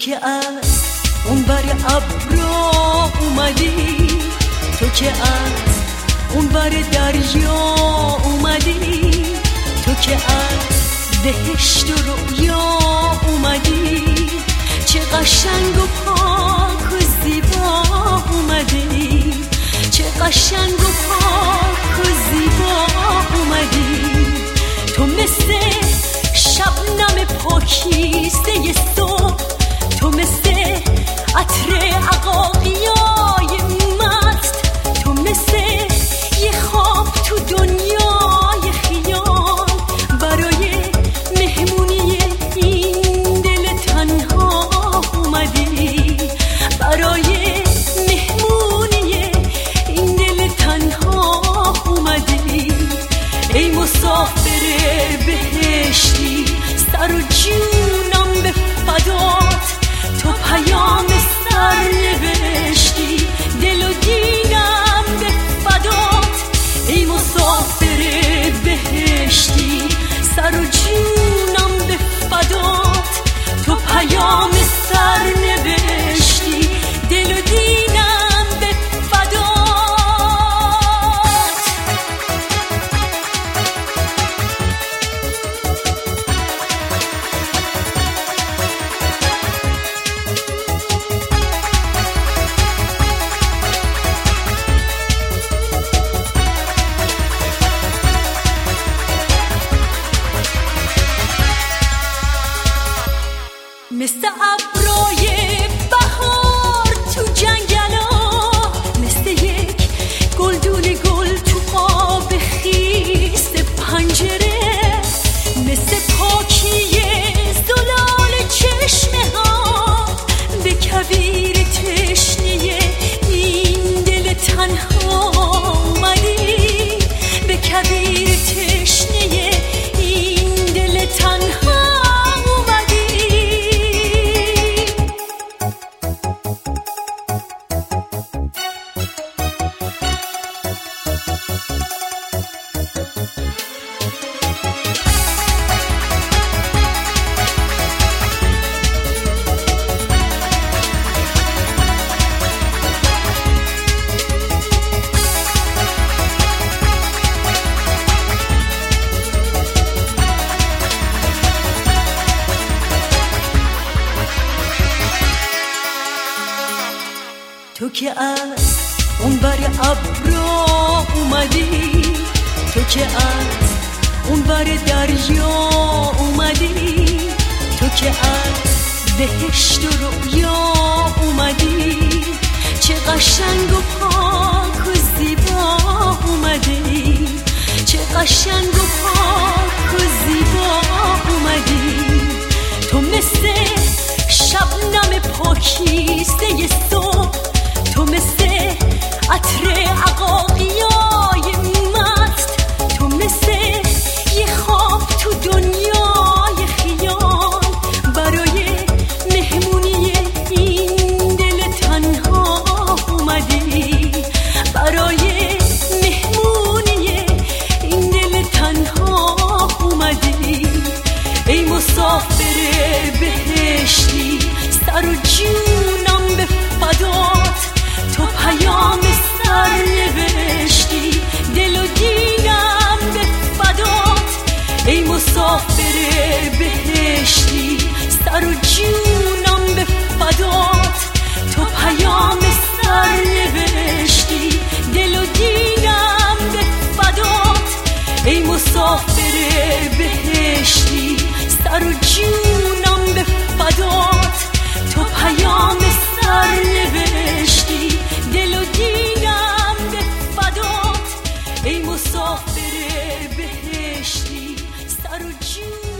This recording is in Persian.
که از اون بر ابرا اومدی، تو که از اون بر دریا اومدی، تو که از بهشت و رویا اومدی، چه قشنگ و پاک و زیبا اومدی، چه قشنگ و پاک و زیبا اومدی. تو مثل شبنم پاکیزه صبح، تو مثل عطر عقاقیای مست، تو مثل یه خواب تو دنیای خیال، برای مهمونی این دل تنها اومدی، برای مهمونی این دل تنها اومدی. ای مسافر بهشتی، سر و جونم به فدات، تو پیام سر نوشتی، دل و دینم به فدات. ای مسافر بهشتی، سر و جونم به فدات، تو پیام سر نوشتی، دل و دینم به فدات. مثل ابرای بهار تو جنگلا، مثل یک گلدون گل تو قاب خیس پنجره، مثل پاکی زلال چشمه ها به کویر تشنه این دل تنها اومدی، به کویر تشنه این دل تنها. تو که از اون بر ابرا اومدی، تو که از اون بر دریا اومدی، تو که از بهشت و رویا اومدی، چه قشنگ و پاک و زیبا اومدی، چه قشنگ و پاک و زیبا اومدی. تو مثل شبنم پاکیزه صبح، تو مثل عطر عقاقیای مست، تو مثل یه خواب تو دنیای خیال، برای مهمونی این دل تنها اومدی، برای مهمونی این دل تنها اومدی. ای مسافر بهشتی، سر و جونم به فدات، تو پیام سر نوشتی، دل و دینم به فدات. ای مسافر بهشتی، سر و جونم به فدات، تو پیام سر نوشتی، دل و دینم به فدات. ای مسافر بهشتی، سر و جونم به فدات، تو پیام سر نوشتی، دل و دینم به فدات. ای مسافر بهشتی، سر و جونم